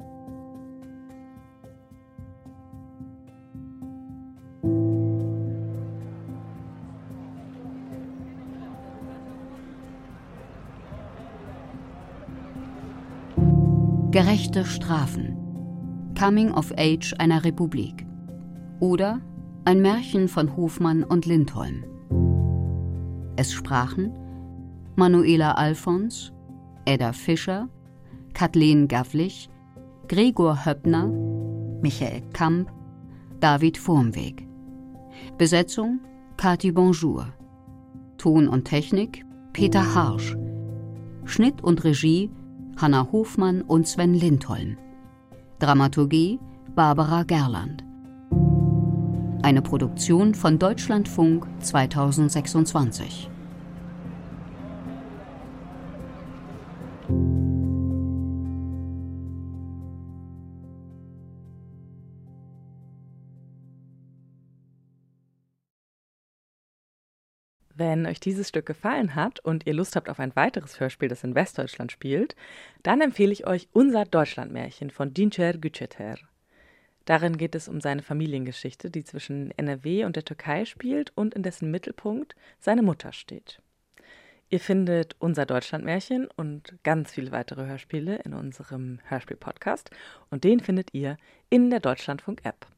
Gerechte Strafen. Coming of Age einer Republik. Oder ein Märchen von Hofmann und Lindholm. Es sprachen Manuela Alfons, Edda Fischer, Kathleen Gavlich, Gregor Höppner, Michael Kamp, David Vormweg. Besetzung Kati Bonjour. Ton und Technik Peter Harsch. Schnitt und Regie Hanna Hofmann und Sven Lindholm. Dramaturgie Barbara Gerland. Eine Produktion von Deutschlandfunk 2026. Wenn euch dieses Stück gefallen hat und ihr Lust habt auf ein weiteres Hörspiel, das in Westdeutschland spielt, dann empfehle ich euch Unser Deutschlandmärchen von Dinçer Güçeter. Darin geht es um seine Familiengeschichte, die zwischen NRW und der Türkei spielt und in dessen Mittelpunkt seine Mutter steht. Ihr findet Unser Deutschlandmärchen und ganz viele weitere Hörspiele in unserem Hörspiel-Podcast und den findet ihr in der Deutschlandfunk-App.